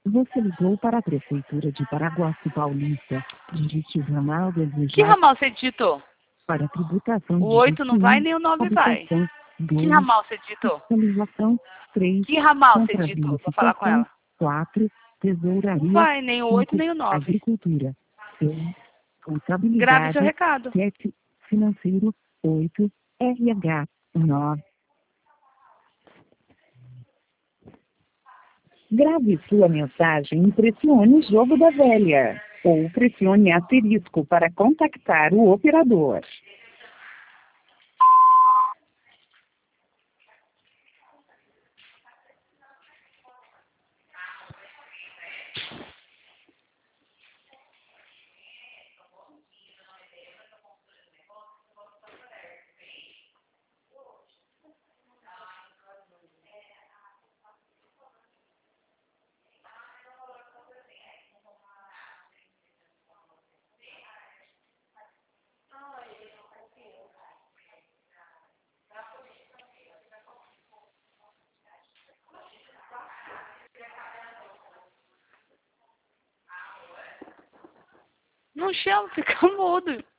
Você ligou para a Prefeitura de Paraguaçu Paulista. Digite o ramal Que desejado ramal você digitou? para tributação. O 8 não vai, nem o 9 vai. Habitação, Que 2, ramal você digitou? fiscalização, 3, Que ramal você digitou pra falar com contraverificação, ela? 4, tesouraria, Não vai, nem o 8 5, nem o 9. agricultura, 6, Grave contabilidade, seu recado. 7, financeiro, 8, RH, 9. Grave sua mensagem e pressione o jogo da velha. Ou pressione asterisco para contactar o operador. Não chama, fica mudo.